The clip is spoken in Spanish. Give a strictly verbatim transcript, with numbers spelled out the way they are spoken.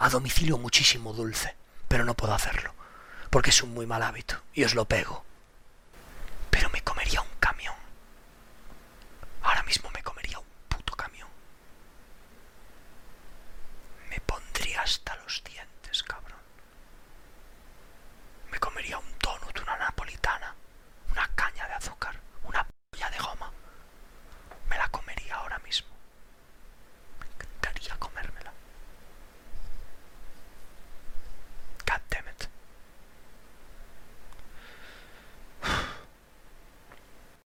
a domicilio muchísimo dulce, pero no puedo hacerlo, porque es un muy mal hábito, y os lo pego.